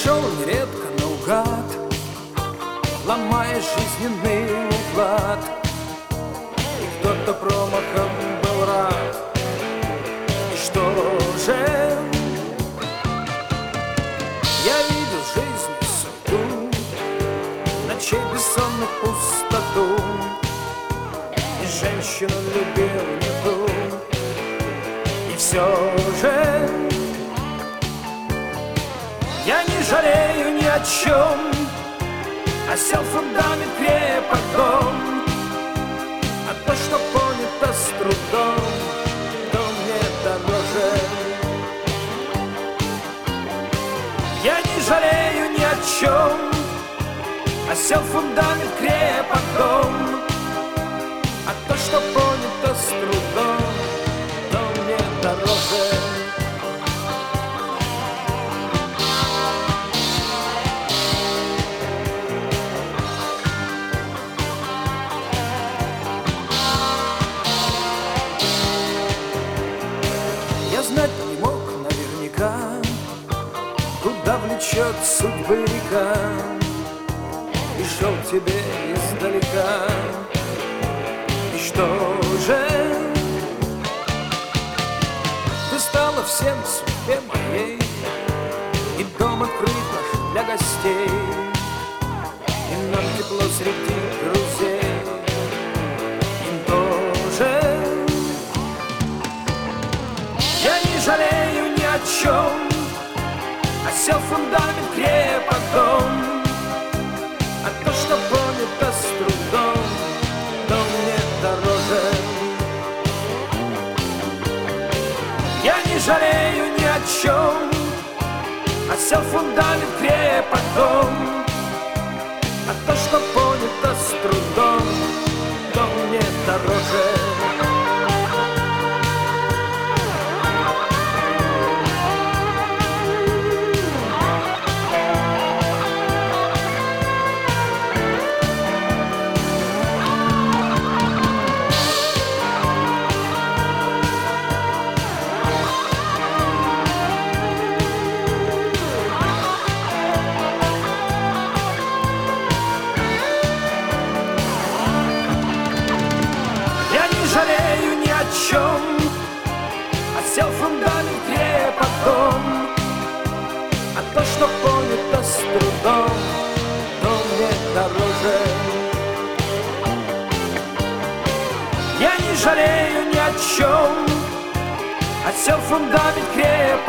шел нередко наугад, ломая жизненный уклад, и кто-то промахом был рад. И что же? Я видел жизнь и суету, ночей бессонных пустоту, и женщину любил не ту. И все же я не жалею ни о чем, осел фундамент крепок дом, а то, что понято с трудом, то мне дороже. Я не жалею ни о чем, осел фундамент крепок дом, а то, что понято с трудом, то мне дороже. Я знать не мог наверняка, куда влечет судьбы река, и шел к тебе издалека. И что же? Ты стала всем в судьбе моей, и дом открыт наш для гостей, и нам тепло среди друзей. Им тоже я не жалею ни о чем, осел фундамент крепок дом, а то, что понято с трудом, то мне дороже. Я не жалею ни о чем, осел фундамент крепок дом, а то, что понято с трудом, то мне дороже. Жалею ни о чем, осел фундамент крепок дом, а то, что понято с трудом, то мне дороже. Я не жалею ни о чем, осел фундамент крепок